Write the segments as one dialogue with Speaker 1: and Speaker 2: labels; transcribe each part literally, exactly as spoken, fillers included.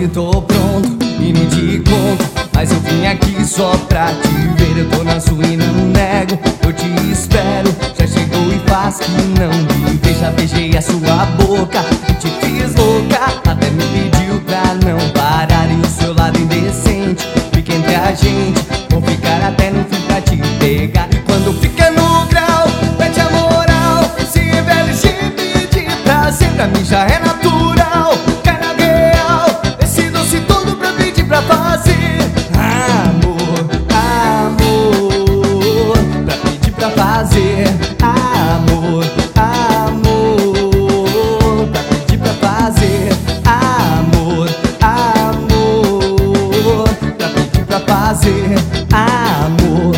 Speaker 1: que tô pronto e nem te conto, mas eu vim aqui só pra te ver. Eu tô na sua e não nego, eu te espero. Já chegou e faz que não me vê. Já beijei a sua boca e te fiz louca, até me pediu pra não parar. E o seu lado indecente fica entre a gente, vou ficar até no fim pra te pegar. E quando fica no grau, pede a moral, se revela e pedir prazer. Pra mim já é natural, cai na real, esse doce todo pra pedir pra fazer. Amor, amor, pra pedir pra fazer. Amor, amor, pra pedir pra fazer. Amor, amor, pra pedir pra fazer. Amor,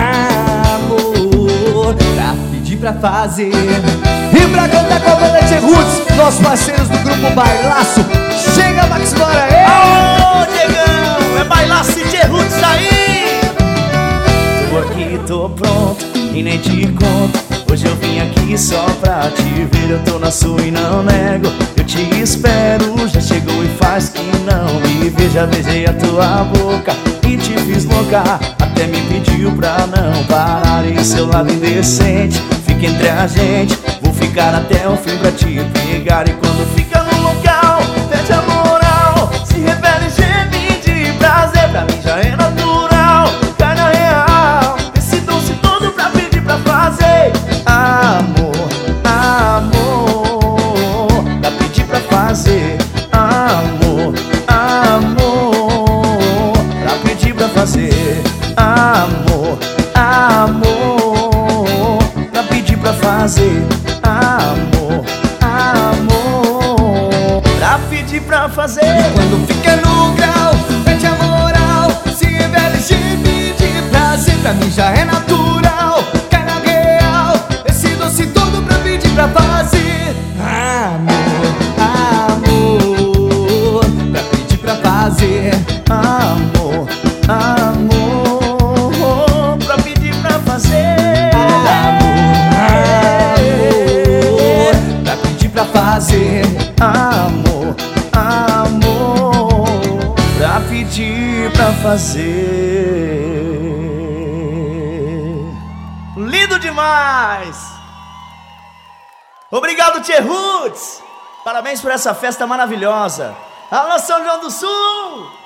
Speaker 1: amor, pra pedir pra fazer. E pra cantar com a banda T-Roots, nossos parceiros do grupo Bailaço, chega Max, bora aí!
Speaker 2: Ô, Diegão, é Bailaço e T-Roots aí!
Speaker 3: Tô aqui, tô pronto e nem te conto, hoje eu vim aqui só pra te ver. Eu tô na sua e não nego, eu te espero. Já chegou e faz que não me vê. Já beijei a tua boca e te fiz louca, até me pediu pra não parar. E o seu lado indecente fica entre a gente, vou ficar até o fim pra te pegar. E quando fica no local, pede a moral, se revela e geme de prazer. Pra mim já é natural, cai na real, esse doce todo pra pedir pra fazer. Amor, amor, pra pedir pra fazer. Amor, amor, pra pedir pra fazer. Amor, amor, pra pedir pra fazer. Amor, amor, pra pedir pra fazer.
Speaker 1: E quando fica no grau, pede a moral, se revela e geme de prazer. Pra mim já é natural, cai na real, esse doce todo pra pedir pra fazer. Amor, amor, pra pedir pra fazer.
Speaker 3: Amor, amor, pra pedir pra fazer.
Speaker 1: Amor, amor, pra pedir pra fazer.
Speaker 3: Amor, amor, pra pedir pra fazer.
Speaker 2: Lindo demais! Obrigado, T-Roots! Parabéns por essa festa maravilhosa! Alô, São João do Sul!